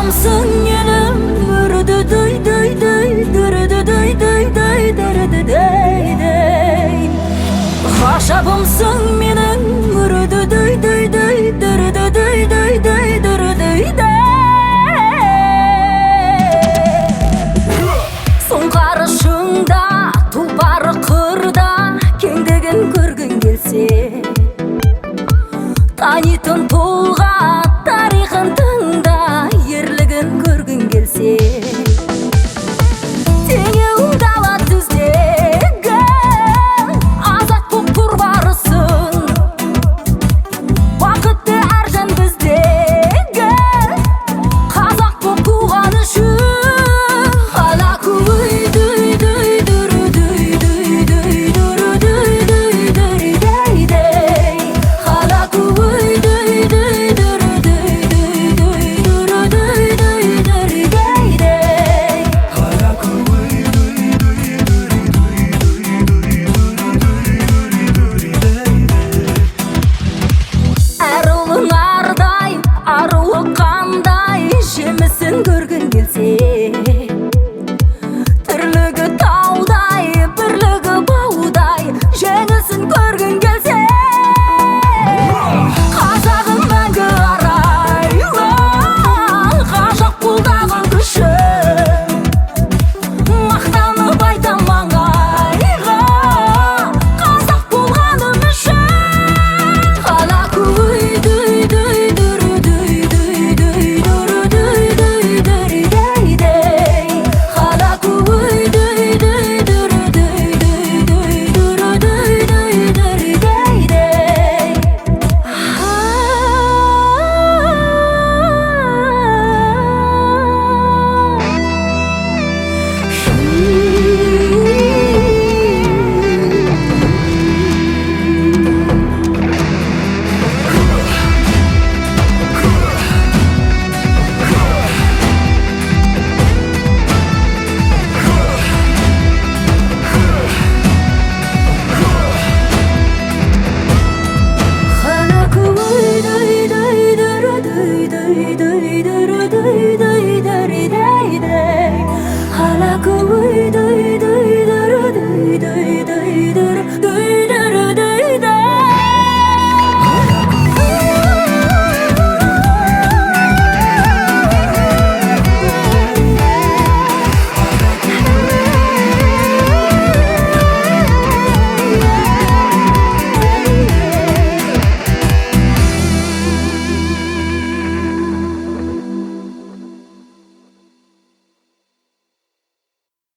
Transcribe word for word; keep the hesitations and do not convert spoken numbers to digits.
Ғажабымсың менің үрді дөй дөй дөй дүрді дөй дөй дөй дүрді дөй дөй. Ғажабымсың менің үрді дөй дөй дөй дүрді дөй дөй дөй дүрді дөй. Сұңқары шыңда тұлпары қырда кеңдігін көргің келсе, танитын тұлға тарихын тыңда, ерлігін көргің келсе, теңеуің дала түздегі азат боп тұр барысың. Бақытты әр жан біздегі қазақ боп туған үшін. Көргің келсе, тірлігі таудай, бірлігі баудай, жеңілсін көргің келсе, қазағым мәңгі арайлы, ғажап қолдағы күшім, мақтанып айтам маңайға, қазақ болғаным үшін. Қала көй дөй дөй дүрі дөй дөй дөй дүрі дөй дөй дүрі дөй дөй. Қала көй дөй дөй дүрі дөй дөй дөй дүрі дөй дөй дүрі дөй дөй. Hala